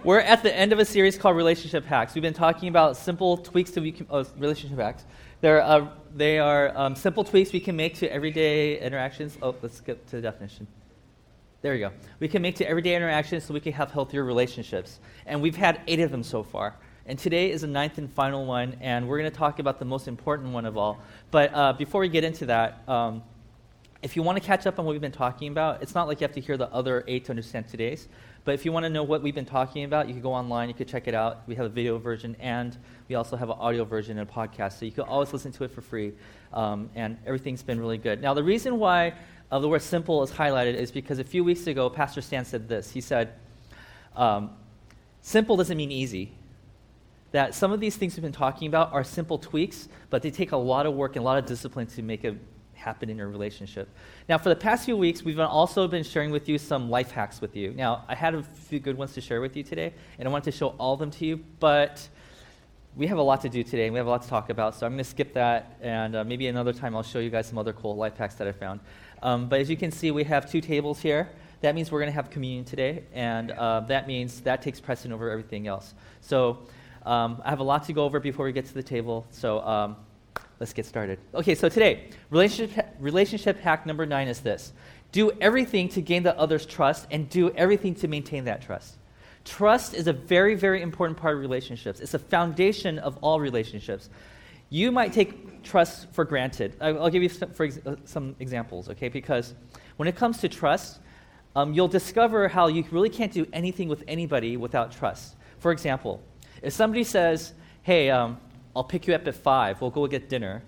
We're at the end of a series called Relationship Hacks. We've been talking about simple tweaks to relationship hacks. They are simple tweaks we can make to everyday interactions. Oh, let's skip to the definition. There we go. We can make to everyday interactions so we can have healthier relationships. And we've had 8 of them so far. And today is the 9th and final one, and we're going to talk about the most important one of all. But before we get into that, if you want to catch up on what we've been talking about, it's not like you have to hear the other 8 to understand today's. But if you want to know what we've been talking about, you can go online, you can check it out. We have a video version, and we also have an audio version and a podcast, so you can always listen to it for free. And everything's been really good. Now, the reason why the word simple is highlighted is because a few weeks ago, Pastor Stan said this. He said, simple doesn't mean easy. That some of these things we've been talking about are simple tweaks, but they take a lot of work and a lot of discipline to make it happen in your relationship. Now, for the past few weeks, we've also been sharing with you some life hacks with you. Now, I had a few good ones to share with you today, and I wanted to show all of them to you, but we have a lot to do today, and we have a lot to talk about, so I'm going to skip that, and maybe another time I'll show you guys some other cool life hacks that I found. But as you can see, we have 2 tables here. That means we're going to have communion today, and that means that takes precedent over everything else. So I have a lot to go over before we get to the table, so let's get started. Okay, so today, relationship hack number 9 is this. Do everything to gain the other's trust and do everything to maintain that trust. Trust is a very, very important part of relationships. It's the foundation of all relationships. You might take trust for granted. I'll give you some examples, okay? Because when it comes to trust, you'll discover how you really can't do anything with anybody without trust. For example, if somebody says, hey, I'll pick you up at 5. We'll go get dinner.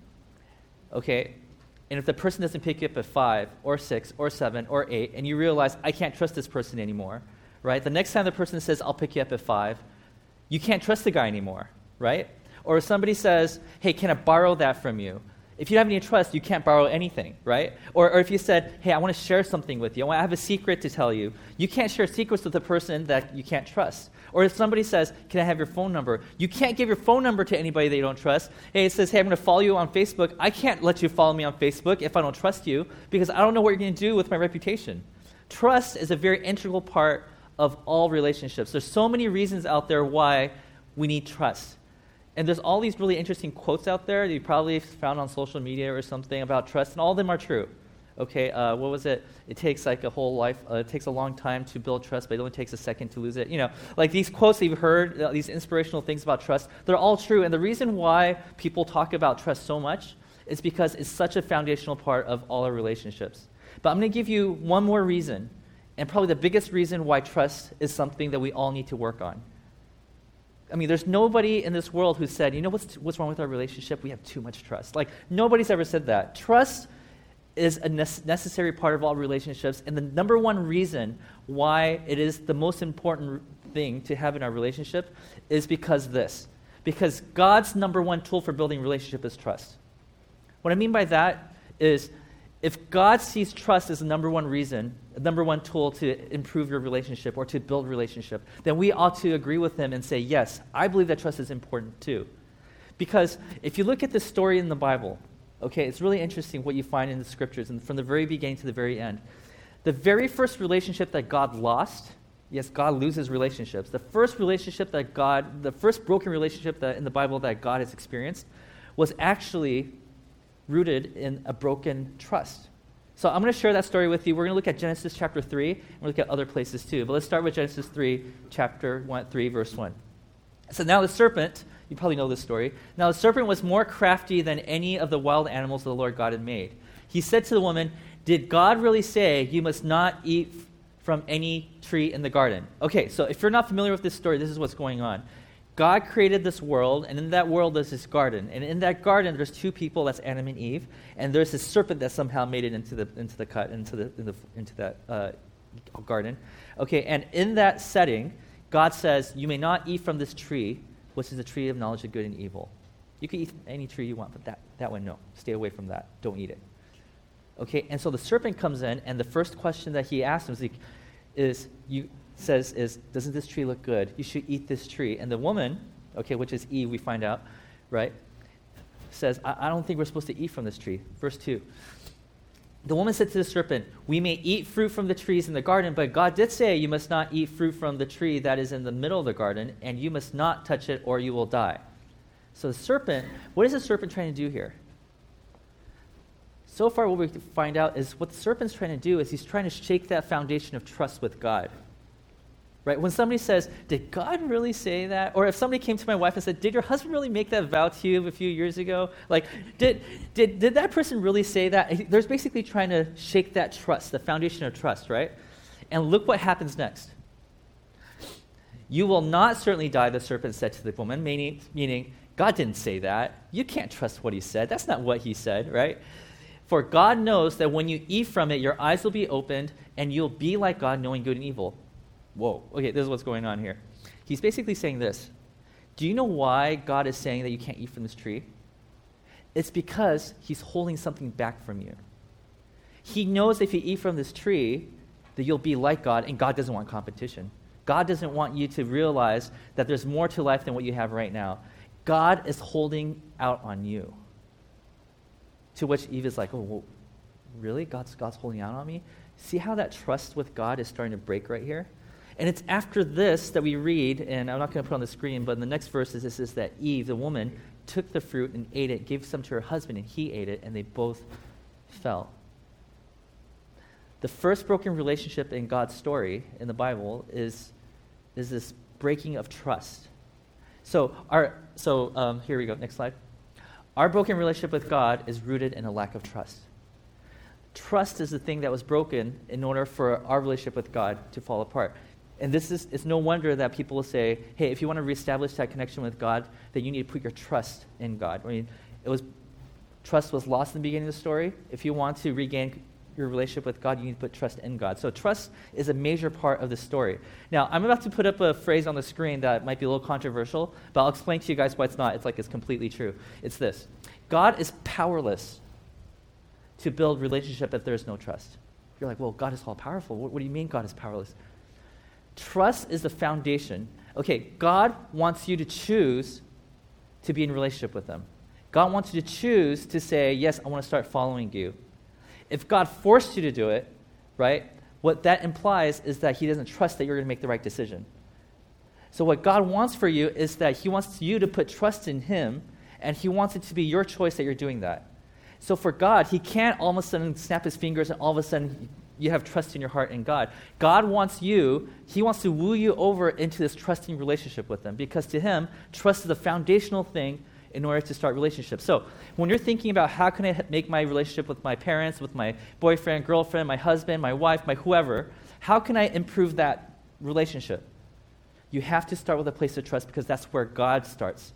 Okay? And if the person doesn't pick you up at 5 or 6 or 7 or 8, and you realize, I can't trust this person anymore, right? The next time the person says, I'll pick you up at 5, you can't trust the guy anymore, right? Or if somebody says, hey, can I borrow that from you? If you don't have any trust, you can't borrow anything, right? Or if you said, hey, I want to share something with you. I have a secret to tell you. You can't share secrets with a person that you can't trust. Or if somebody says, can I have your phone number? You can't give your phone number to anybody that you don't trust. Hey, it says, hey, I'm going to follow you on Facebook. I can't let you follow me on Facebook if I don't trust you because I don't know what you're going to do with my reputation. Trust is a very integral part of all relationships. There's so many reasons out there why we need trust. And there's all these really interesting quotes out there that you probably found on social media or something about trust, and all of them are true. Okay, what was it? It takes like a whole life, it takes a long time to build trust, but it only takes a second to lose it. You know, like these quotes that you've heard, these inspirational things about trust, they're all true. And the reason why people talk about trust so much is because it's such a foundational part of all our relationships. But I'm going to give you one more reason, and probably the biggest reason why trust is something that we all need to work on. I mean, there's nobody in this world who said, you know what's wrong with our relationship? We have too much trust. Like, nobody's ever said that. Trust is a necessary part of all relationships, and the number one reason why it is the most important thing to have in our relationship is because God's number one tool for building relationship is trust. What I mean by that is if God sees trust as the number one reason, the number one tool to improve your relationship or to build relationship, then we ought to agree with him and say, yes, I believe that trust is important too. Because if you look at this story in the Bible, okay, it's really interesting what you find in the scriptures, and from the very beginning to the very end. The very first relationship that God lost, yes, God loses relationships. The first broken relationship that in the Bible that God has experienced was actually rooted in a broken trust. So I'm going to share that story with you. We're going to look at Genesis chapter 3, and we'll look at other places too. But let's start with Genesis 3, chapter 3, verse 1. So now the serpent, you probably know this story. Now the serpent was more crafty than any of the wild animals the Lord God had made. He said to the woman, did God really say you must not eat from any tree in the garden? Okay, so if you're not familiar with this story, this is what's going on. God created this world, and in that world there's this garden. And in that garden there's 2 people, that's Adam and Eve, and there's this serpent that somehow made it into that garden. Okay, and in that setting, God says, you may not eat from this tree, which is the tree of knowledge of good and evil. You can eat any tree you want, but that one, no. Stay away from that. Don't eat it. Okay, and so the serpent comes in, and the first question that he asks him is, doesn't this tree look good? You should eat this tree. And the woman, okay, which is Eve, we find out, right, says, I don't think we're supposed to eat from this tree. Verse 2. The woman said to the serpent, "We may eat fruit from the trees in the garden, but God did say you must not eat fruit from the tree that is in the middle of the garden, and you must not touch it or you will die." So the serpent, what is the serpent trying to do here? So far what we find out is what the serpent's trying to do is he's trying to shake that foundation of trust with God. Right? When somebody says, "Did God really say that?" Or if somebody came to my wife and said, "Did your husband really make that vow to you a few years ago?" Like, did that person really say that? There's basically trying to shake that trust, the foundation of trust, right? And look what happens next. "You will not certainly die," the serpent said to the woman, meaning God didn't say that. You can't trust what he said. That's not what he said, right? "For God knows that when you eat from it, your eyes will be opened, and you'll be like God, knowing good and evil." Whoa, okay, this is what's going on here. He's basically saying this. Do you know why God is saying that you can't eat from this tree? It's because he's holding something back from you. He knows if you eat from this tree, that you'll be like God, and God doesn't want competition. God doesn't want you to realize that there's more to life than what you have right now. God is holding out on you. To which Eve is like, "Oh, well, really? God's holding out on me?" See how that trust with God is starting to break right here? And it's after this that we read, and I'm not going to put on the screen, but in the next verses it says that Eve, the woman, took the fruit and ate it, gave some to her husband, and he ate it, and they both fell. The first broken relationship in God's story in the Bible is this breaking of trust. So here we go, next slide. Our broken relationship with God is rooted in a lack of trust. Trust is the thing that was broken in order for our relationship with God to fall apart. And it's no wonder that people will say, "Hey, if you want to reestablish that connection with God, then you need to put your trust in God." I mean, trust was lost in the beginning of the story. If you want to regain your relationship with God, you need to put trust in God. So trust is a major part of the story. Now, I'm about to put up a phrase on the screen that might be a little controversial, but I'll explain to you guys why it's not. It's completely true. It's this. God is powerless to build relationship if there's no trust. You're like, "Well, God is all powerful." What do you mean God is powerless? Trust is the foundation. Okay, God wants you to choose to be in relationship with him. God wants you to choose to say, "Yes, I want to start following you." If God forced you to do it, right, what that implies is that he doesn't trust that you're going to make the right decision. So what God wants for you is that he wants you to put trust in him, and he wants it to be your choice that you're doing that. So for God, he can't all of a sudden snap his fingers and all of a sudden you have trust in your heart in God. God wants you, he wants to woo you over into this trusting relationship with him, because to him, trust is a foundational thing in order to start relationships. So when you're thinking about how can I make my relationship with my parents, with my boyfriend, girlfriend, my husband, my wife, my whoever, how can I improve that relationship? You have to start with a place of trust, because that's where God starts.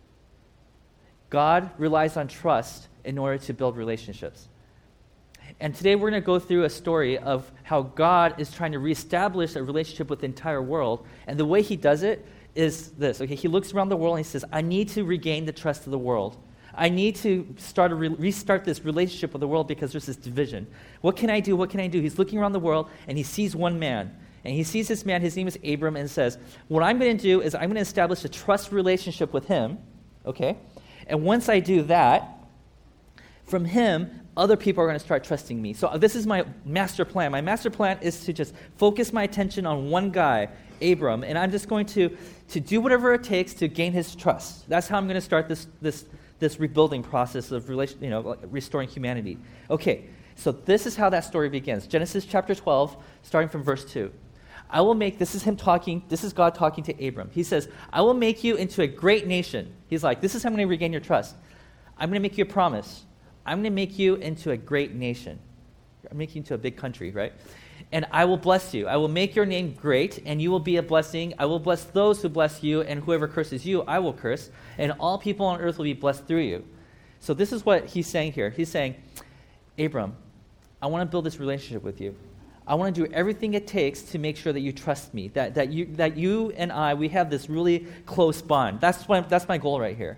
God relies on trust in order to build relationships. And today we're going to go through a story of how God is trying to reestablish a relationship with the entire world. And the way he does it is this. Okay, he looks around the world and he says, "I need to regain the trust of the world. I need to restart this relationship with the world because there's this division. What can I do? What can I do?" He's looking around the world and he sees one man. And he sees this man, his name is Abram, and says, "What I'm going to do is I'm going to establish a trust relationship with him." Okay? And once I do that, from him, other people are going to start trusting me. So this is my master plan. My master plan is to just focus my attention on one guy, Abram, and I'm just going to do whatever it takes to gain his trust. That's how I'm going to start this rebuilding process of restoring humanity. Okay, so this is how that story begins. Genesis chapter 12, starting from verse 2. This is God talking to Abram. He says, "I will make you into a great nation." He's like, this is how I'm going to regain your trust. I'm going to make you a promise. I'm going to make you into a great nation. I'm making you into a big country, right? "And I will bless you. I will make your name great, and you will be a blessing. I will bless those who bless you, and whoever curses you, I will curse. And all people on earth will be blessed through you." So this is what he's saying here. He's saying, "Abram, I want to build this relationship with you. I want to do everything it takes to make sure that you trust me, that you and I, we have this really close bond. That's my goal right here."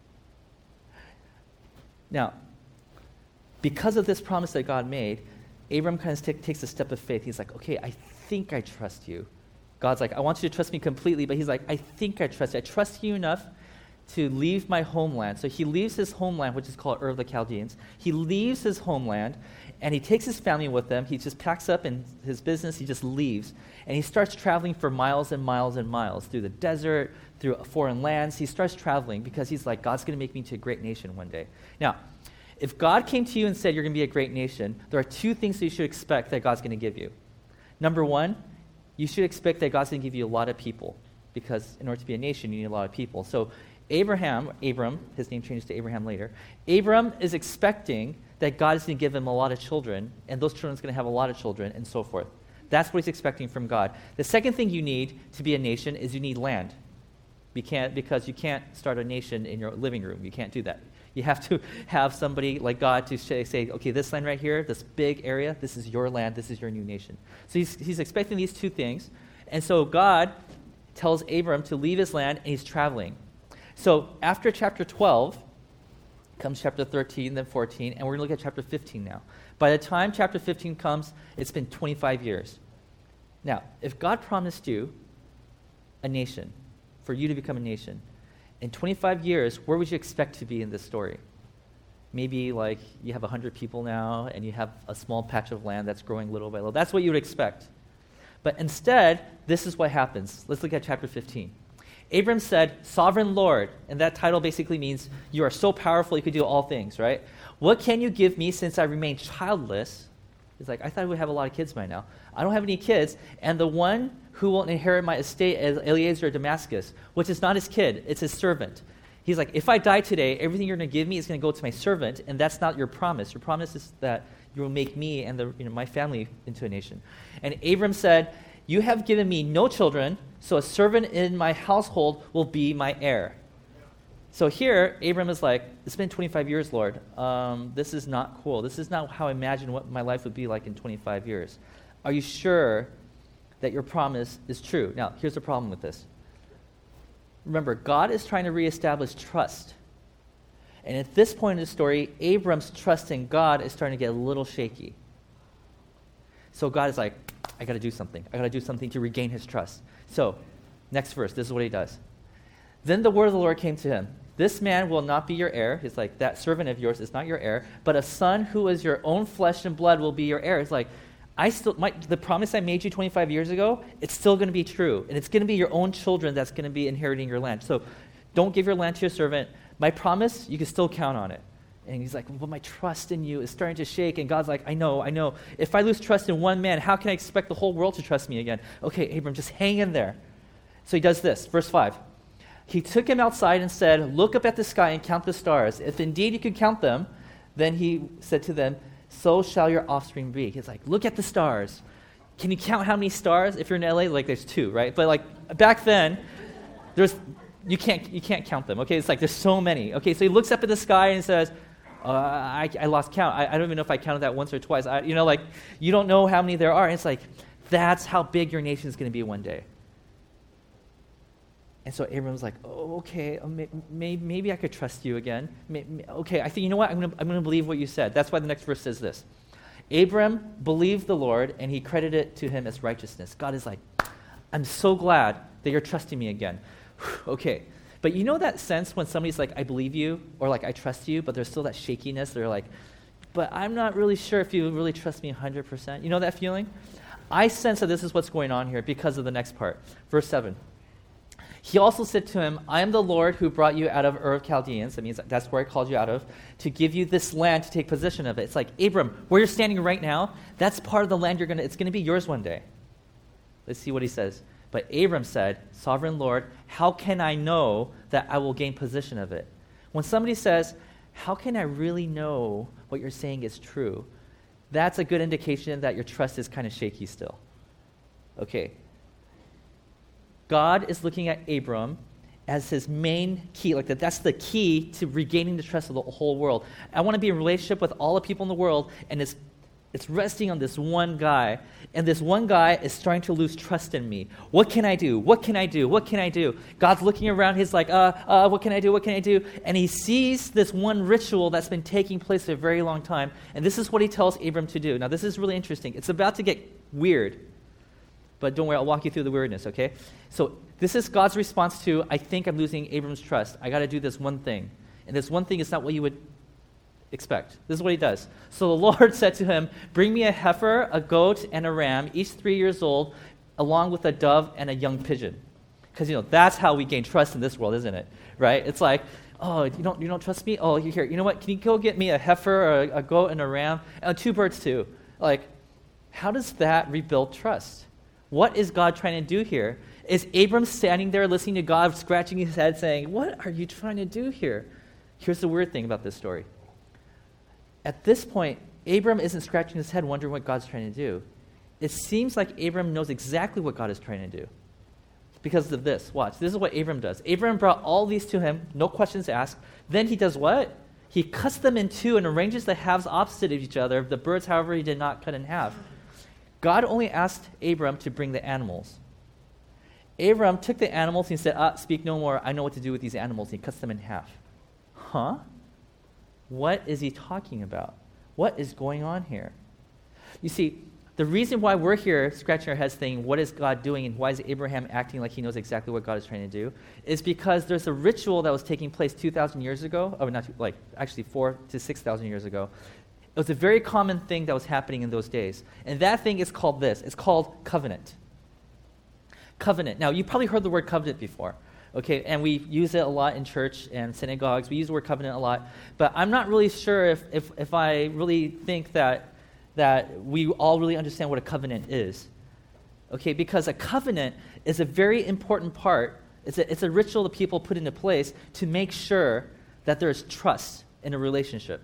Now, because of this promise that God made, Abram kind of takes a step of faith. He's like, "Okay, I think I trust you." God's like, "I want you to trust me completely," but he's like, "I think I trust you. I trust you enough to leave my homeland." So he leaves his homeland, which is called Ur of the Chaldeans. He leaves his homeland, And he takes his family with him. He just packs up in his business. He just leaves. And he starts traveling for miles and miles and miles through the desert, through foreign lands. He starts traveling because he's like, God's going to make me into a great nation one day. Now, if God came to you and said you're going to be a great nation, there are two things that you should expect that God's going to give you. Number one, you should expect that God's going to give you a lot of people, because in order to be a nation, you need a lot of people. So Abram, his name changes to Abraham later, Abram is expecting that God is going to give him a lot of children, and those children are going to have a lot of children, and so forth. That's what he's expecting from God. The second thing you need to be a nation is you need land. Because you can't start a nation in your living room. You can't do that. You have to have somebody like God to say, okay, this land right here, this big area, this is your land, this is your new nation. So he's expecting these two things. And so God tells Abram to leave his land, and he's traveling. So after chapter 12 comes chapter 13, then 14, and we're going to look at chapter 15 now. By the time chapter 15 comes, it's been 25 years. Now, if God promised you a nation, for you to become a nation, in 25 years, where would you expect to be in this story? Maybe like you have 100 people now, and you have a small patch of land that's growing little by little. That's what you would expect. But instead, this is what happens. Let's look at chapter 15. Abram said, Sovereign Lord, and that title basically means you are so powerful you could do all things, right? What can you give me since I remain childless? He's like, I thought I would have a lot of kids by now. I don't have any kids, and the one who will inherit my estate is Eliezer of Damascus, which is not his kid, it's his servant. He's like, if I die today, everything you're going to give me is going to go to my servant, and that's not your promise. Your promise is that you will make me and my family into a nation. And Abram said, you have given me no children, so a servant in my household will be my heir. So here, Abram is like, it's been 25 years, Lord. This is not cool. This is not how I imagine what my life would be like in 25 years. Are you sure that your promise is true? Now, here's the problem with this. Remember, God is trying to reestablish trust. And at this point in the story, Abram's trust in God is starting to get a little shaky. So God is like, I got to do something. I got to do something to regain his trust. So, next verse, this is what he does. Then the word of the Lord came to him. This man will not be your heir. He's like, that servant of yours is not your heir, but a son who is your own flesh and blood will be your heir. It's like, the promise I made you 25 years ago, it's still going to be true. And it's going to be your own children that's going to be inheriting your land. So don't give your land to your servant. My promise, you can still count on it. And he's like, well, my trust in you is starting to shake. And God's like, I know. If I lose trust in one man, how can I expect the whole world to trust me again? Okay, Abram, just hang in there. So he does this, verse 5. He took him outside and said, look up at the sky and count the stars. If indeed you can count them, then he said to them, so shall your offspring be. He's like, look at the stars. Can you count how many stars? If you're in LA, like there's 2, right? But like back then, you can't count them. Okay, it's like there's so many. Okay, so he looks up at the sky and says, I lost count. I don't even know if I counted that once or twice. You don't know how many there are. And it's like, that's how big your nation is going to be one day. And so Abram's like, oh, okay, maybe I could trust you again. Okay, I think, you know what? I'm going to believe what you said. That's why the next verse says this. Abram believed the Lord, and he credited it to him as righteousness. God is like, I'm so glad that you're trusting me again. Okay, but you know that sense when somebody's like, I believe you, or like, I trust you, but there's still that shakiness. They're like, but I'm not really sure if you really trust me 100%. You know that feeling? I sense that this is what's going on here because of the next part. Verse 7. He also said to him, I am the Lord who brought you out of Ur of Chaldeans. That means that's where I called you out of, to give you this land to take possession of it. It's like, Abram, where you're standing right now, that's part of the land it's going to be yours one day. Let's see what he says. But Abram said, Sovereign Lord, how can I know that I will gain possession of it? When somebody says, how can I really know what you're saying is true? That's a good indication that your trust is kind of shaky still. Okay. God is looking at Abram as his main key, like that's the key to regaining the trust of the whole world. I want to be in relationship with all the people in the world, and it's resting on this one guy, and this one guy is starting to lose trust in me. What can I do? What can I do? What can I do? God's looking around, he's like, what can I do? What can I do? And he sees this one ritual that's been taking place for a very long time, and this is what he tells Abram to do. Now, this is really interesting. It's about to get weird. But don't worry, I'll walk you through the weirdness, okay? So this is God's response to, I think I'm losing Abram's trust. I got to do this one thing. And this one thing is not what you would expect. This is what he does. So the Lord said to him, bring me a heifer, a goat, and a ram, each 3 years old, along with a dove and a young pigeon. Because, that's how we gain trust in this world, isn't it? Right? It's like, oh, you don't trust me? Oh, here, you know what? Can you go get me a heifer, or a goat, and a ram, and 2 birds too? Like, how does that rebuild trust? What is God trying to do here? Is Abram standing there listening to God, scratching his head, saying, what are you trying to do here? Here's the weird thing about this story. At this point, Abram isn't scratching his head wondering what God's trying to do. It seems like Abram knows exactly what God is trying to do. Because of this. Watch. This is what Abram does. Abram brought all these to him, no questions asked. Then he does what? He cuts them in two and arranges the halves opposite of each other. The birds, however, he did not cut in half. God only asked Abram to bring the animals. Abram took the animals and he said, speak no more. I know what to do with these animals. And he cuts them in half. Huh? What is he talking about? What is going on here? You see, the reason why we're here scratching our heads saying, what is God doing and why is Abraham acting like he knows exactly what God is trying to do, is because there's a ritual that was taking place 2,000 years ago, actually 4,000 to 6,000 years ago. It was a very common thing that was happening in those days. And that thing is called this. It's called covenant. Covenant. Now, you probably heard the word covenant before. Okay, and we use it a lot in church and synagogues. We use the word covenant a lot. But I'm not really sure if I really think that we all really understand what a covenant is. Okay, because a covenant is a very important part. It's a ritual that people put into place to make sure that there's trust in a relationship.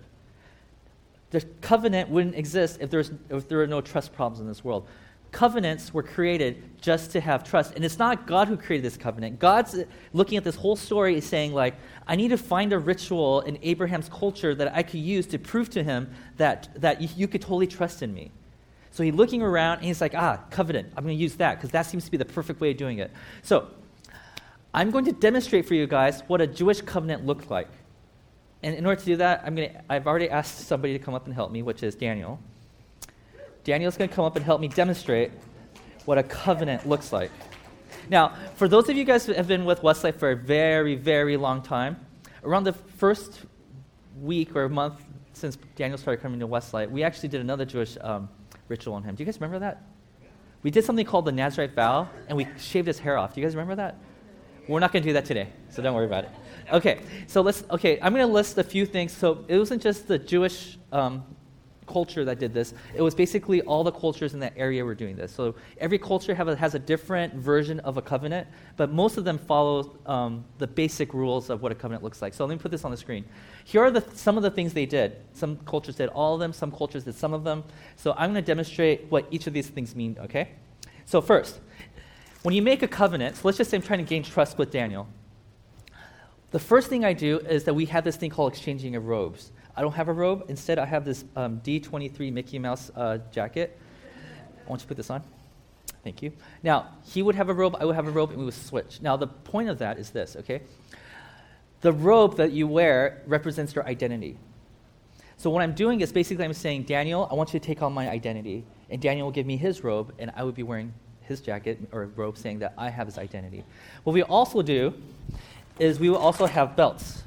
The covenant wouldn't exist if there were no trust problems in this world. Covenants were created just to have trust. And it's not God who created this covenant. God's looking at this whole story saying, I need to find a ritual in Abraham's culture that I could use to prove to him that you could totally trust in me. So he's looking around and he's like, covenant. I'm going to use that because that seems to be the perfect way of doing it. So I'm going to demonstrate for you guys what a Jewish covenant looked like. And in order to do that, I've already asked somebody to come up and help me, which is Daniel. Daniel's going to come up and help me demonstrate what a covenant looks like. Now, for those of you guys who have been with Westlife for a very, very long time, around the first week or month since Daniel started coming to Westlife, we actually did another Jewish ritual on him. Do you guys remember that? We did something called the Nazarite vow, and we shaved his hair off. Do you guys remember that? We're not going to do that today, so don't worry about it. Okay, I'm going to list a few things. So it wasn't just the Jewish culture that did this. It was basically all the cultures in that area were doing this. So every culture has a different version of a covenant, but most of them follow the basic rules of what a covenant looks like. So let me put this on the screen. Here are some of the things they did. Some cultures did all of them. Some cultures did some of them. So I'm going to demonstrate what each of these things mean, okay? So first, when you make a covenant, so let's just say I'm trying to gain trust with Daniel. The first thing I do is that we have this thing called exchanging of robes. I don't have a robe. Instead, I have this D23 Mickey Mouse jacket. I want you to put this on. Thank you. Now, he would have a robe, I would have a robe, and we would switch. Now, the point of that is this, okay? The robe that you wear represents your identity. So what I'm doing is basically I'm saying, Daniel, I want you to take on my identity. And Daniel will give me his robe, and I would be wearing his jacket or robe saying that I have his identity. What we also do is we will also have belts.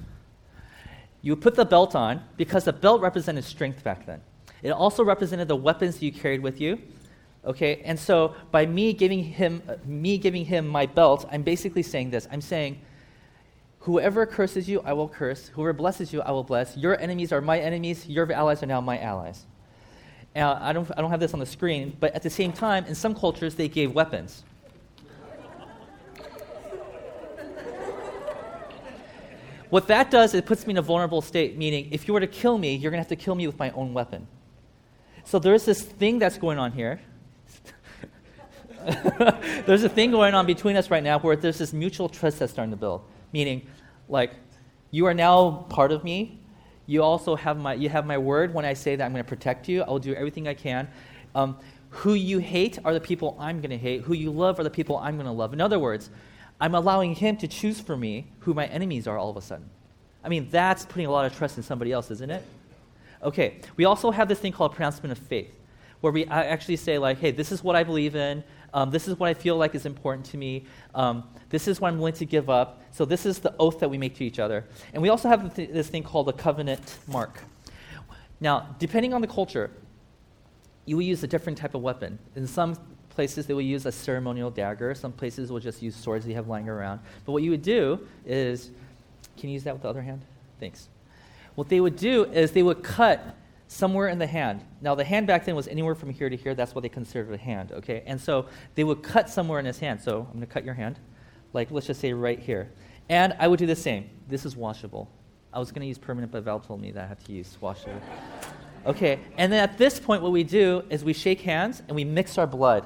You put the belt on because the belt represented strength back then. It also represented the weapons you carried with you. Okay, and so by me giving him my belt, I'm basically saying this. I'm saying, whoever curses you, I will curse. Whoever blesses you, I will bless. Your enemies are my enemies. Your allies are now my allies. Now, I don't have this on the screen, but at the same time, in some cultures, they gave weapons. What that does, it puts me in a vulnerable state, meaning if you were to kill me, you're going to have to kill me with my own weapon. So there's this thing that's going on here. There's a thing going on between us right now where there's this mutual trust that's starting to build, meaning, you are now part of me. You also have my word when I say that I'm going to protect you. I will do everything I can. Who you hate are the people I'm going to hate. Who you love are the people I'm going to love. In other words, I'm allowing him to choose for me who my enemies are all of a sudden. I mean, that's putting a lot of trust in somebody else, isn't it? Okay, we also have this thing called pronouncement of faith, where we actually say, hey, this is what I believe in. This is what I feel like is important to me. This is what I'm willing to give up. So this is the oath that we make to each other. And we also have this thing called the covenant mark. Now, depending on the culture, you will use a different type of weapon. In some places, they will use a ceremonial dagger. Some places will just use swords you have lying around. But what you would do is, can you use that with the other hand? Thanks. What they would do is they would cut somewhere in the hand. Now, the hand back then was anywhere from here to here. That's what they considered a hand, okay? And so they would cut somewhere in his hand. So I'm going to cut your hand, like let's just say right here. And I would do the same. This is washable. I was going to use permanent, but Val told me that I have to use washable. Okay, and then at this point, what we do is we shake hands and we mix our blood.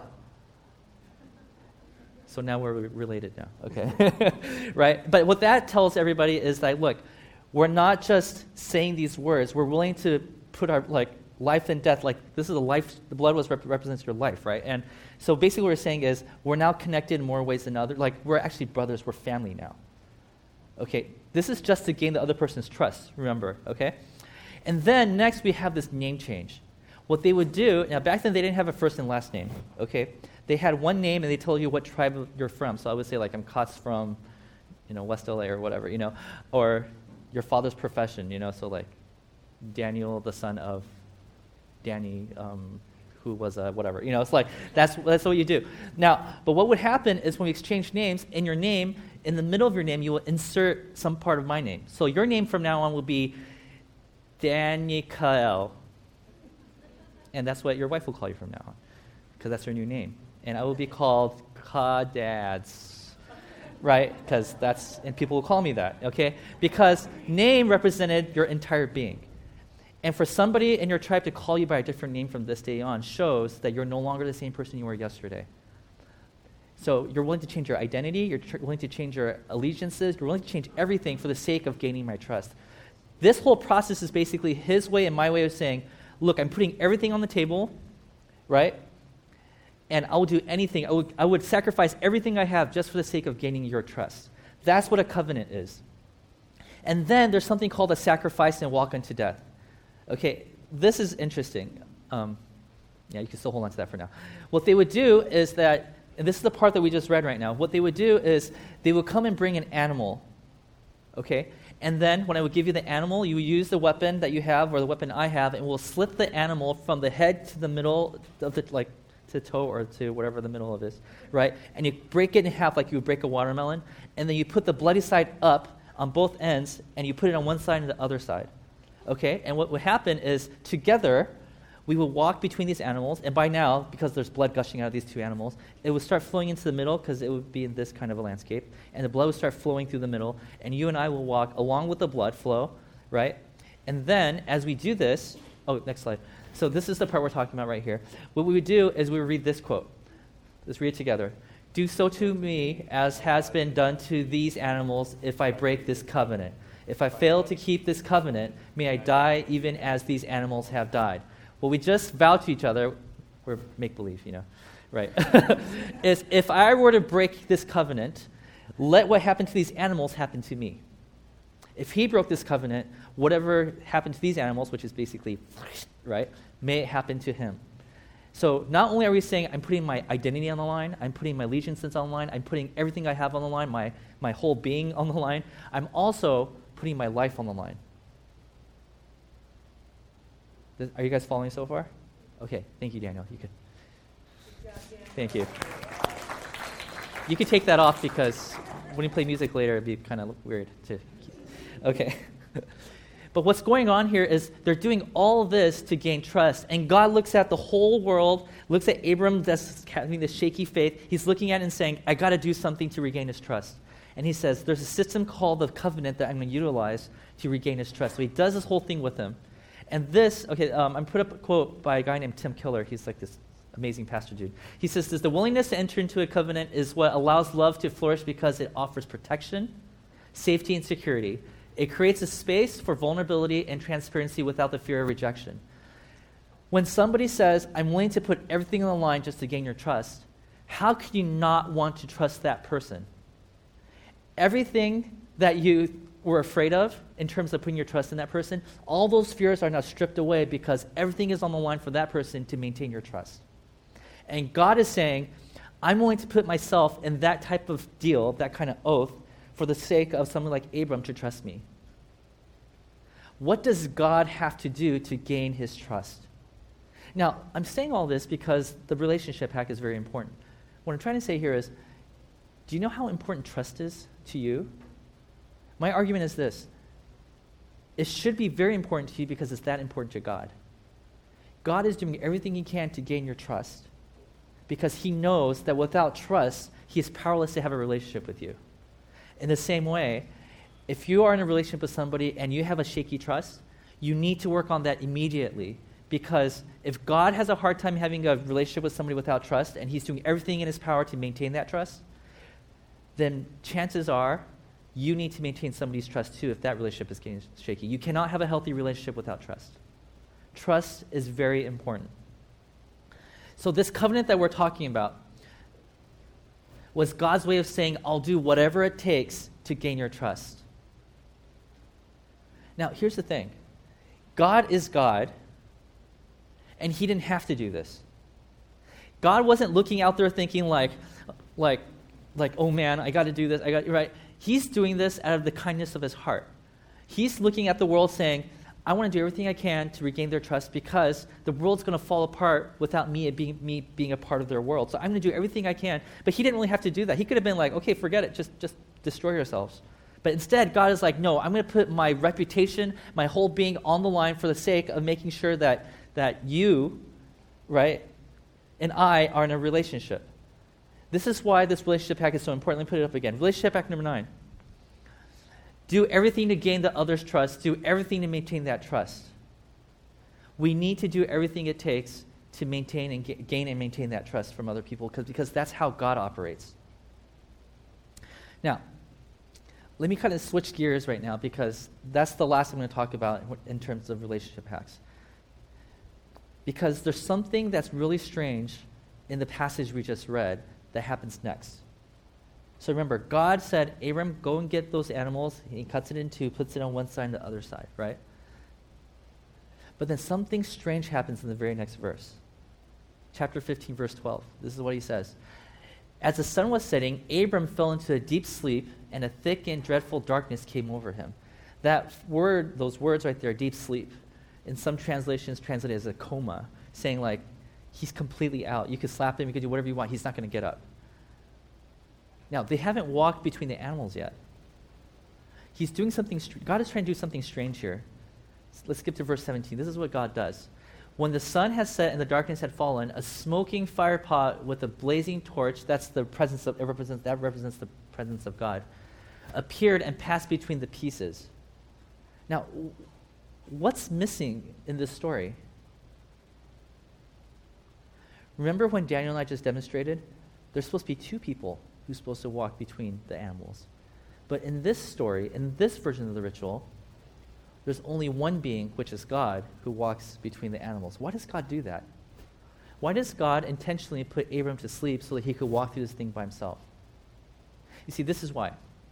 So now we're related now, okay? Right? But what that tells everybody is that, look, we're not just saying these words. We're willing to put our, life and death, this is the life, the blood represents your life, right? And so basically what we're saying is we're now connected in more ways than others. We're actually brothers. We're family now. Okay, this is just to gain the other person's trust, remember, okay? And then next we have this name change. What they would do, now back then they didn't have a first and last name, okay? They had one name and they told you what tribe you're from. So I would say I'm Kotz from, West LA or whatever, or your father's profession, so Daniel, the son of Danny, who was whatever, it's that's what you do. Now, but what would happen is when we exchange names, in your name, in the middle of your name, you will insert some part of my name. So your name from now on will be Daniel, and that's what your wife will call you from now on, because that's her new name. And I will be called Kadads, right? And people will call me that, okay? Because name represented your entire being. And for somebody in your tribe to call you by a different name from this day on shows that you're no longer the same person you were yesterday. So you're willing to change your identity, you're willing to change your allegiances, you're willing to change everything for the sake of gaining my trust. This whole process is basically his way and my way of saying, look, I'm putting everything on the table, right? And I will do anything. I would sacrifice everything I have just for the sake of gaining your trust. That's what a covenant is. And then there's something called a sacrifice and walk unto death. Okay, this is interesting. You can still hold on to that for now. What they would do is that, and this is the part that we just read right now, what they would do is they would come and bring an animal, okay? And then when I would give you the animal, you would use the weapon that you have or the weapon I have, and we'll slit the animal from the head to the middle of the, to toe or to whatever the middle of it is, right? And you break it in half like you would break a watermelon, and then you put the bloody side up on both ends, and you put it on one side and the other side, okay? And what would happen is together, we would walk between these animals, and by now, because there's blood gushing out of these two animals, it would start flowing into the middle because it would be in this kind of a landscape, and the blood would start flowing through the middle, and you and I will walk along with the blood flow, right? And then, as we do this, next slide. So this is the part we're talking about right here. What we would do is we would read this quote. Let's read it together. Do so to me as has been done to these animals if I break this covenant. If I fail to keep this covenant, may I die even as these animals have died. What we just vow to each other, we're make-believe, right? is if I were to break this covenant, let what happened to these animals happen to me. If he broke this covenant, whatever happened to these animals, which is basically, right, may it happen to him. So not only are we saying I'm putting my identity on the line, I'm putting my allegiances on the line, I'm putting everything I have on the line, my whole being on the line, I'm also putting my life on the line. Are you guys following so far? Okay, thank you, Daniel. You could. Thank you. You could take that off because when you play music later, it'd be kind of weird to. Okay. But what's going on here is they're doing all of this to gain trust, and God looks at the whole world, looks at Abram that's having this shaky faith. He's looking at it and saying, "I got to do something to regain his trust." And he says, "There's a system called the covenant that I'm going to utilize to regain his trust." So he does this whole thing with him. And this, I'm put up a quote by a guy named Tim Keller. He's this amazing pastor dude. He says this: the willingness to enter into a covenant is what allows love to flourish because it offers protection, safety, and security. It creates a space for vulnerability and transparency without the fear of rejection. When somebody says, I'm willing to put everything on the line just to gain your trust, how can you not want to trust that person? Everything that you were afraid of in terms of putting your trust in that person, all those fears are now stripped away because everything is on the line for that person to maintain your trust. And God is saying, I'm willing to put myself in that type of deal, that kind of oath, for the sake of someone like Abram to trust me. What does God have to do to gain his trust? Now, I'm saying all this because the relationship hack is very important. What I'm trying to say here is, do you know how important trust is to you? My argument is this. It should be very important to you because it's that important to God. God is doing everything he can to gain your trust because he knows that without trust, he is powerless to have a relationship with you. In the same way, if you are in a relationship with somebody and you have a shaky trust, you need to work on that immediately, because if God has a hard time having a relationship with somebody without trust and he's doing everything in his power to maintain that trust, then chances are you need to maintain somebody's trust too if that relationship is getting shaky. You cannot have a healthy relationship without trust. Trust is very important. So this covenant that we're talking about was God's way of saying, I'll do whatever it takes to gain your trust. Now, here's the thing. God is God, and he didn't have to do this. God wasn't looking out there thinking like, oh man, I got to do this. Right? He's doing this out of the kindness of his heart. He's looking at the world saying, I want to do everything I can to regain their trust because the world's going to fall apart without me being a part of their world. So I'm going to do everything I can. But he didn't really have to do that. He could have been like, okay, forget it. Just destroy yourselves. But instead, God is like, no, I'm going to put my reputation, my whole being on the line for the sake of making sure that you, right, and I are in a relationship. This is why this relationship hack is so important. Let me put it up again. Relationship hack number 9. Do everything to gain the other's trust. Do everything to maintain that trust. We need to do everything it takes to maintain and gain and maintain that trust from other people because that's how God operates. Now, let me kind of switch gears right now because that's the last I'm going to talk about in terms of relationship hacks. Because there's something that's really strange in the passage we just read that happens next. So remember, God said, Abram, go and get those animals. He cuts it in two, puts it on one side and the other side, right? But then something strange happens in the very next verse. Chapter 15, verse 12. This is what he says. As the sun was setting, Abram fell into a deep sleep, and a thick and dreadful darkness came over him. That word, those words right there, deep sleep, in some translations translated as a coma, saying like, he's completely out. You could slap him, you could do whatever you want, he's not going to get up. Now, they haven't walked between the animals yet. He's doing something, God is trying to do something strange here. Let's skip to verse 17. This is what God does. When the sun had set and the darkness had fallen, a smoking fire pot with a blazing torch, that represents the presence of God, appeared and passed between the pieces. Now, what's missing in this story? Remember when Daniel and I just demonstrated? There's supposed to be two people who's supposed to walk between the animals. But in this story, in this version of the ritual, there's only one being, which is God, who walks between the animals. Why does God do that? Why does God intentionally put Abram to sleep so that he could walk through this thing by himself? You see, this is why.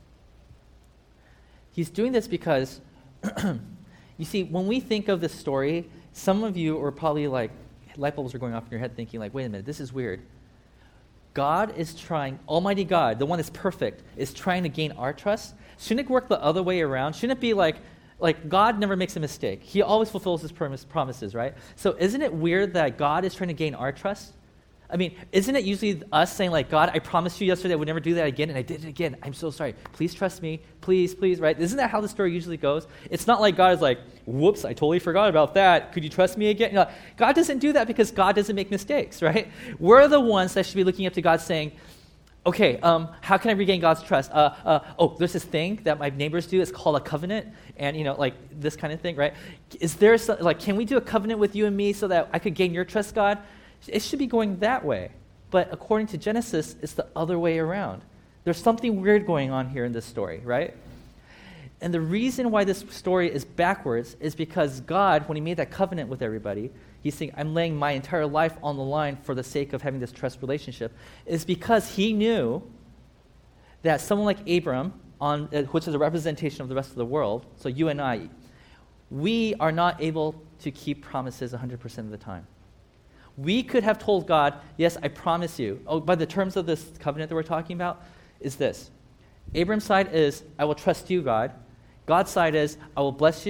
He's doing this because, you see, when we think of this story, some of you are probably like, light bulbs are going off in your head thinking like, wait a minute, this is weird. God is trying, Almighty God, the one that's perfect, is trying to gain our trust. Shouldn't it work the other way around? Shouldn't it be like God never makes a mistake. He always fulfills his promises, right? So isn't it weird that God is trying to gain our trust? I mean, isn't it usually us saying like, God, I promised you yesterday I would never do that again, and I did it again. I'm so sorry. Please trust me. Please, right? Isn't that how the story usually goes? It's not like God is like, whoops, I totally forgot about that. Could you trust me again? No, God doesn't do that because God doesn't make mistakes, right? We're the ones that should be looking up to God saying, okay, how can I regain God's trust? There's this thing that my neighbors do. It's called a covenant, and like this kind of thing, right? Is there can we do a covenant with you and me so that I could gain your trust, God? It should be going that way. But according to Genesis, it's the other way around. There's something weird going on here in this story, right? And the reason why this story is backwards is because God, when he made that covenant with everybody, he's saying, I'm laying my entire life on the line for the sake of having this trust relationship, is because he knew that someone like Abram, which is a representation of the rest of the world, so you and I, we are not able to keep promises 100% of the time. We could have told God, yes, I promise you. By the terms of this covenant that we're talking about, is this. Abram's side is, I will trust you, God. God's side is, I will bless you,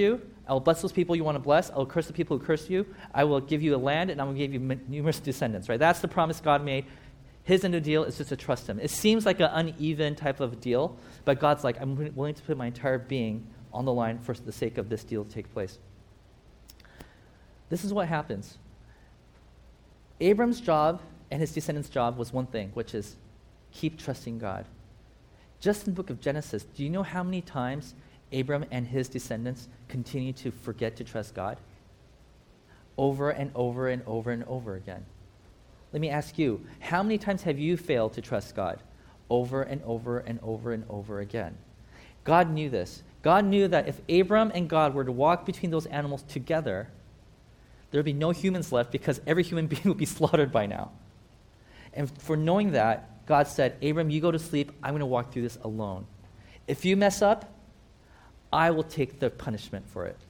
I will bless those people you want to bless. I will curse the people who curse you. I will give you a land, and I will give you numerous descendants, right? That's the promise God made. His end of the deal is just to trust him. It seems like an uneven type of deal, but God's like, I'm willing to put my entire being on the line for the sake of this deal to take place. This is what happens. Abram's job and his descendants' job was one thing, which is keep trusting God. Just in the book of Genesis, do you know how many times Abram and his descendants continue to forget to trust God? Over and over and over and over again. Let me ask you, how many times have you failed to trust God? Over and over and over and over again. God knew this. God knew that if Abram and God were to walk between those animals together, there would be no humans left because every human being would be slaughtered by now. And for knowing that, God said, Abram, you go to sleep. I'm going to walk through this alone. If you mess up, I will take the punishment for it.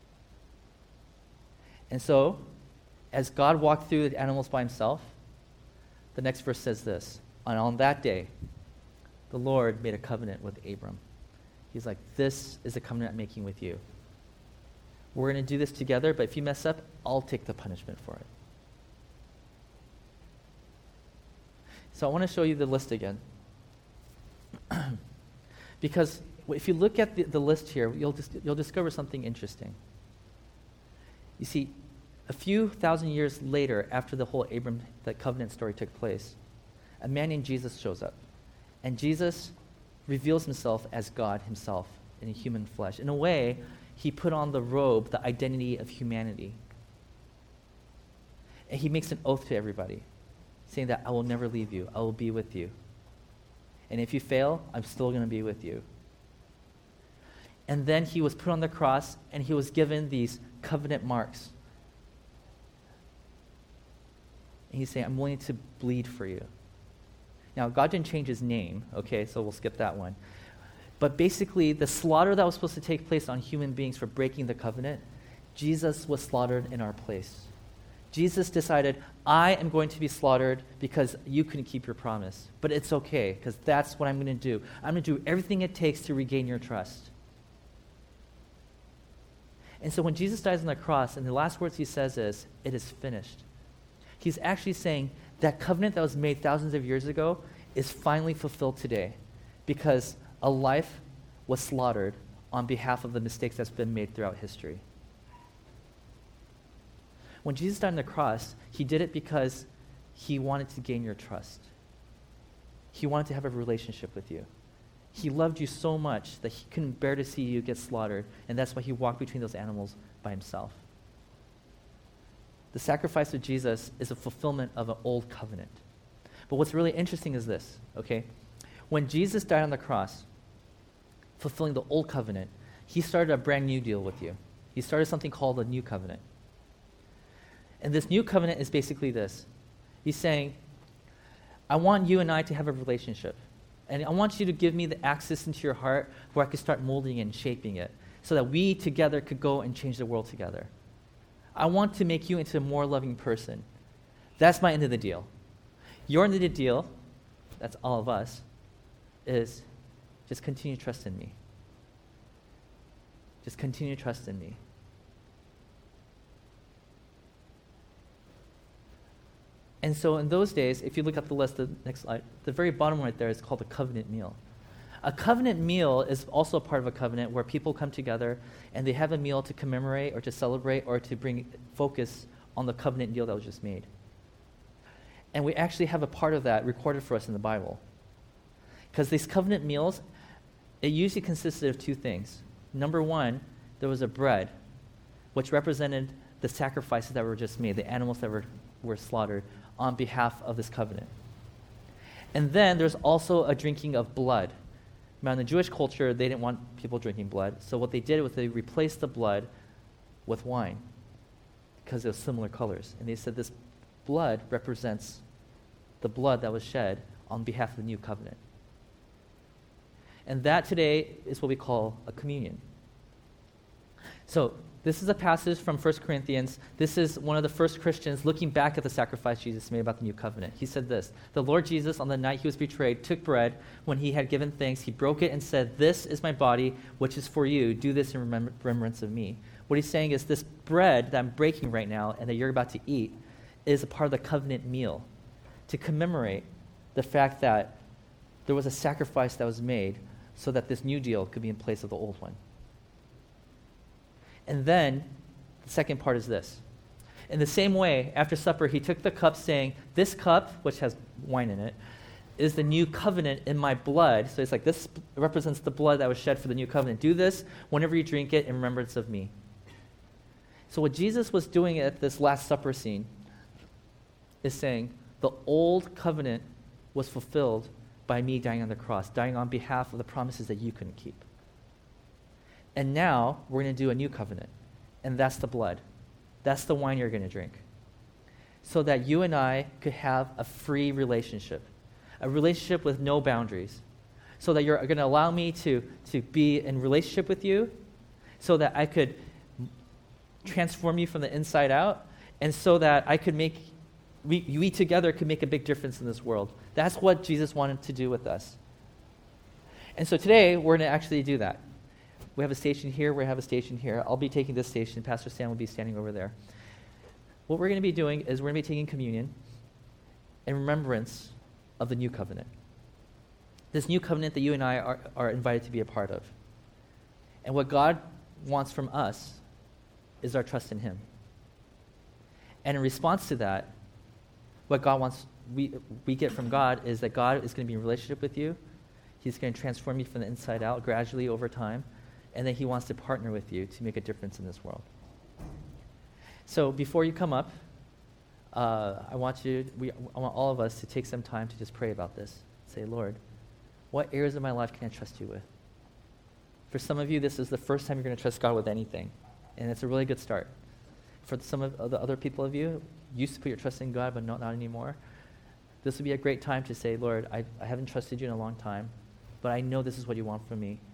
And so, as God walked through the animals by himself, the next verse says this, and on that day, the Lord made a covenant with Abram. He's like, this is a covenant I'm making with you. We're going to do this together, but if you mess up, I'll take the punishment for it. So I want to show you the list again. Because if you look at the list here, you'll discover something interesting. You see, a few thousand years later, after the whole that covenant story took place, a man named Jesus shows up. And Jesus reveals himself as God himself in a human flesh. In a way, he put on the robe, the identity of humanity. And he makes an oath to everybody, saying that I will never leave you. I will be with you. And if you fail, I'm still going to be with you. And then he was put on the cross, and he was given these covenant marks. And he's saying, I'm willing to bleed for you. Now, God didn't change his name, okay, so we'll skip that one. But basically, the slaughter that was supposed to take place on human beings for breaking the covenant, Jesus was slaughtered in our place. Jesus decided, I am going to be slaughtered because you couldn't keep your promise. But it's okay, because that's what I'm going to do. I'm going to do everything it takes to regain your trust. And so when Jesus dies on the cross, and the last words he says is, it is finished. He's actually saying that covenant that was made thousands of years ago is finally fulfilled today because a life was slaughtered on behalf of the mistakes that's been made throughout history. When Jesus died on the cross, he did it because he wanted to gain your trust. He wanted to have a relationship with you. He loved you so much that he couldn't bear to see you get slaughtered, and that's why he walked between those animals by himself. The sacrifice of Jesus is a fulfillment of an old covenant. But what's really interesting is this, okay? When Jesus died on the cross, fulfilling the old covenant, he started a brand new deal with you. He started something called a new covenant. And this new covenant is basically this. He's saying, I want you and I to have a relationship. And I want you to give me the access into your heart where I could start molding and shaping it so that we together could go and change the world together. I want to make you into a more loving person. That's my end of the deal. Your end of the deal, that's all of us, is just continue to trust in me. Just continue to trust in me. And so in those days, if you look at the list, the next slide, the very bottom right there is called a covenant meal. A covenant meal is also a part of a covenant where people come together and they have a meal to commemorate or to celebrate or to bring focus on the covenant deal that was just made. And we actually have a part of that recorded for us in the Bible. Because these covenant meals, it usually consisted of two things. Number one, there was a bread, which represented the sacrifices that were just made, the animals that were slaughtered on behalf of this covenant. And then there's also a drinking of blood. Now, in the Jewish culture, they didn't want people drinking blood, so what they did was they replaced the blood with wine because it was similar colors. And they said this blood represents the blood that was shed on behalf of the new covenant. And that today is what we call a communion. So this is a passage from 1 Corinthians. This is one of the first Christians looking back at the sacrifice Jesus made about the new covenant. He said this, the Lord Jesus, on the night he was betrayed, took bread. When he had given thanks, he broke it and said, this is my body, which is for you. Do this in remembrance of me. What he's saying is this bread that I'm breaking right now and that you're about to eat is a part of the covenant meal to commemorate the fact that there was a sacrifice that was made so that this new deal could be in place of the old one. And then the second part is this. In the same way, after supper, he took the cup saying, this cup, which has wine in it, is the new covenant in my blood. So it's like this represents the blood that was shed for the new covenant. Do this whenever you drink it in remembrance of me. So what Jesus was doing at this Last Supper scene is saying the old covenant was fulfilled by me dying on the cross, dying on behalf of the promises that you couldn't keep. And now we're going to do a new covenant, and that's the blood. That's the wine you're going to drink. So that you and I could have a free relationship, a relationship with no boundaries. So that you're going to allow me to be in relationship with you, so that I could transform you from the inside out, and so that I could we together could make a big difference in this world. That's what Jesus wanted to do with us. And so today, we're going to actually do that. We have a station here, we have a station here. I'll be taking this station. Pastor Sam will be standing over there. What we're going to be doing is we're going to be taking communion in remembrance of the new covenant. This new covenant that you and I are invited to be a part of. And what God wants from us is our trust in him. And in response to that, what God wants, we get from God is that God is going to be in relationship with you. He's going to transform you from the inside out gradually over time. And then he wants to partner with you to make a difference in this world. So before you come up, I want all of us to take some time to just pray about this. Say, Lord, what areas of my life can I trust you with? For some of you, this is the first time you're going to trust God with anything. And it's a really good start. For some of the other people of you used to put your trust in God, but not anymore. This would be a great time to say, Lord, I haven't trusted you in a long time, but I know this is what you want from me.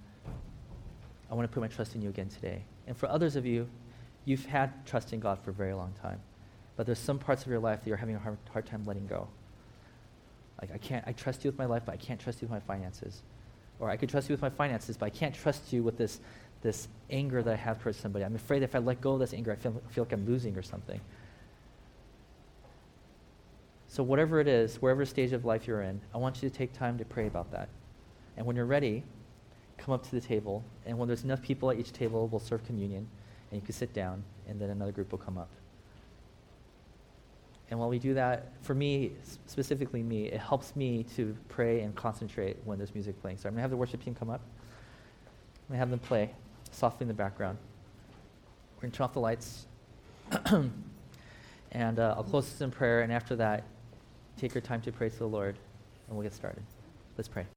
I want to put my trust in you again today. And for others of you, you've had trust in God for a very long time, but there's some parts of your life that you're having a hard time letting go. Like, I trust you with my life, but I can't trust you with my finances. Or I could trust you with my finances, but I can't trust you with this anger that I have towards somebody. I'm afraid if I let go of this anger, I feel like I'm losing or something. So whatever it is, wherever stage of life you're in, I want you to take time to pray about that. And when you're ready, come up to the table, and when there's enough people at each table, we'll serve communion, and you can sit down, and then another group will come up. And while we do that, for me, specifically me, it helps me to pray and concentrate when there's music playing. So I'm going to have the worship team come up. I'm going to have them play softly in the background. We're going to turn off the lights, and I'll close this in prayer, and after that, take your time to pray to the Lord, and we'll get started. Let's pray.